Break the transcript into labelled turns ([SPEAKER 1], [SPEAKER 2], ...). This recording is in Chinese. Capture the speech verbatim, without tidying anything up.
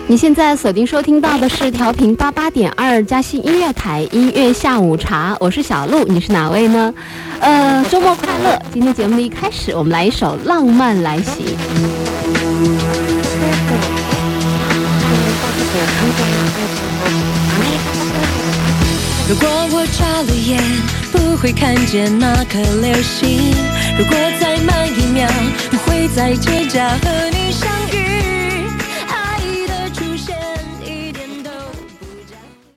[SPEAKER 1] 你现在锁定收听到的是调频八八点二嘉兴音乐台音乐下午茶，我是小鹿，你是哪位呢？呃，周末快乐！今天节目的一开始，我们来一首《浪漫来袭》。
[SPEAKER 2] 如果我眨了眼，不会看见那颗流星。如果再慢一秒，不会在街角和你相遇。